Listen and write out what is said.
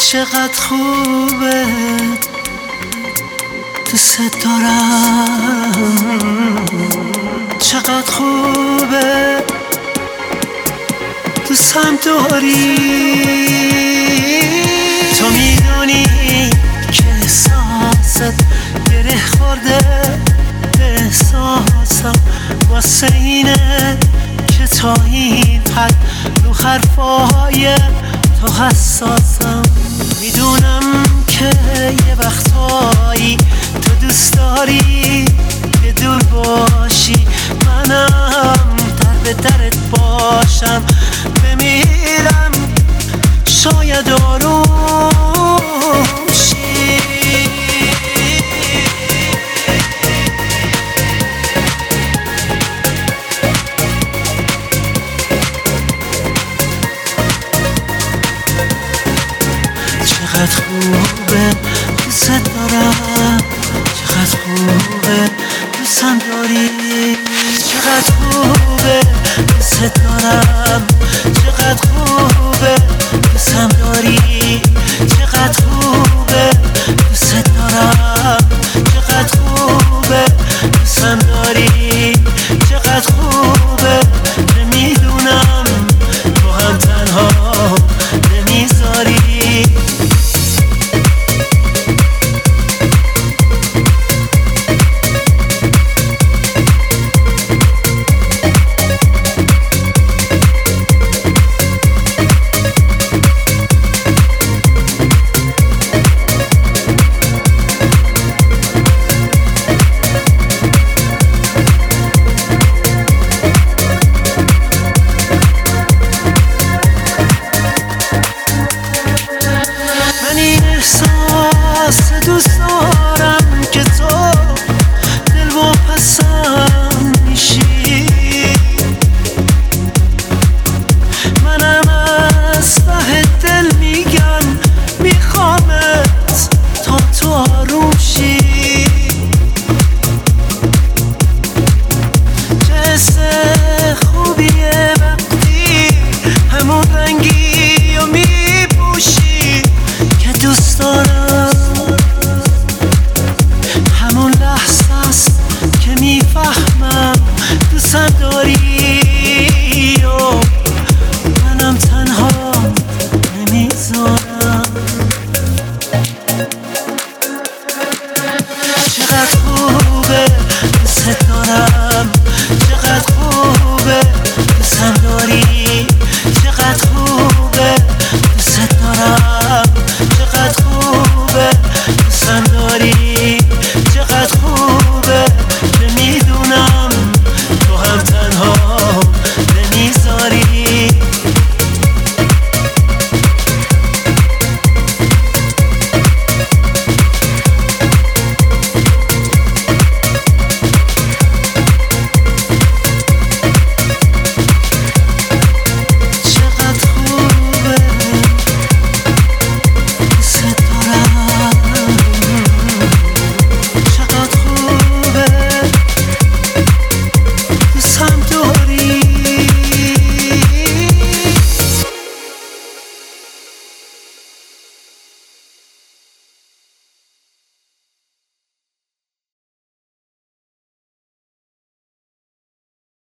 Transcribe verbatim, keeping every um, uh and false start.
چقدر خوبه دوست دارم، چقدر خوبه دوستم داری. تو میدونی که احساست گره خورده به احساسم، واسه اینه که تا این حد رو حرفای تو حساسم. میدونم که یه وقتایی تو دوست داری که دور باشی، منم در به درت باشم. بمیرم شاید آروم شی. چقدر خوبه دوست دارم، چقدر خوبه دوستم داری. چقدر خوبه دوست دارم، چقدر خوبه دوستم داری. چقدر خوبه دوست دارم، چقدر خوبه دوستم داری. چقدر خوبه که میدونم تو هم تنها نمیذاری. دوست دارم که تو دل و پسم میشی، منم از ته دل میگم میخوامت تا تو آروم شی. چه حس خوبیه وقتی همون رنگی و میپوشی که دوست دارم. همون لحظه است که میفهمم دوستم